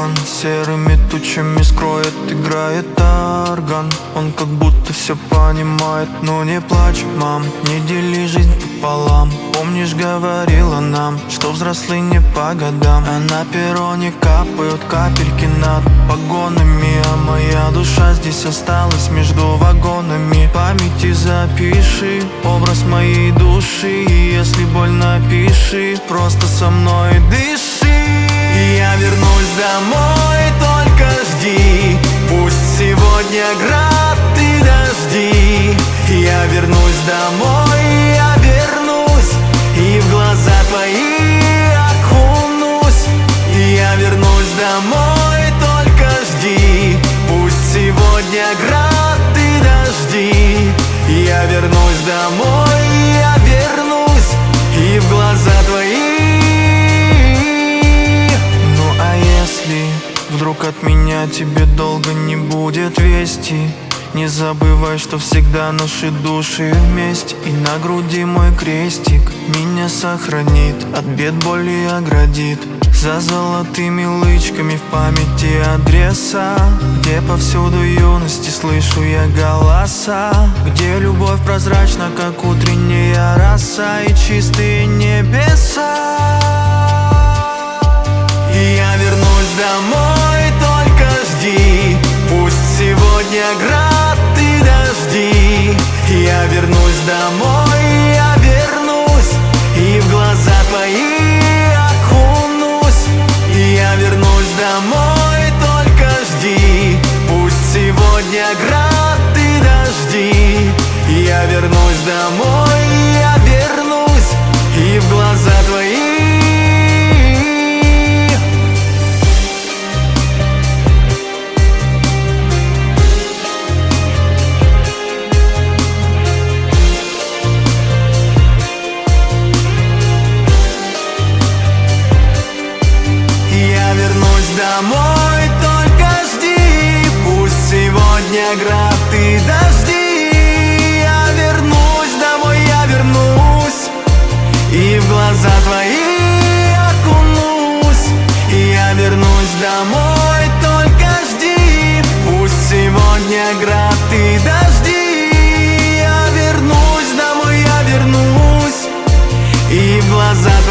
туман серыми тучами скроет, играет орган. Он как будто все понимает, но не плачь, мам, не дели жизнь пополам. Помнишь, говорила нам, что взрослые не по годам, а на перроне капают капельки над погонами, а моя душа здесь осталась между вагонами. В памяти запиши образ моей души, и если больно, пиши, просто со мной дыши. Я вернусь домой, только жди, пусть сегодня град и дожди. Я вернусь домой, я вернусь, и в глаза твои окунусь. Я вернусь домой, только жди, пусть сегодня град и дожди. Я вернусь домой, я вернусь, и в глаза твои. Ну а если вдруг от меня тебе долго не будет вести, не забывай, что всегда наши души вместе, и на груди мой крестик меня сохранит, от бед боли оградит. За золотыми лычками в памяти адреса, где повсюду юности слышу я голоса, где любовь прозрачна, как утренняя роса, и чистые небеса. И я вернусь домой, только жди, пусть сегодня град и дожди. Я вернусь домой, я вернусь, и в глаза твои окунусь. Я вернусь домой, только жди, пусть сегодня град и дожди. Я вернусь домой, я вернусь, и в глаза твои. Домой, только жди, пусть сегодня град и дожди. Я вернусь домой, я вернусь, и в глаза твои окунусь. Я вернусь домой, только жди, пусть сегодня град и дожди. Я вернусь домой, я вернусь, и в глаза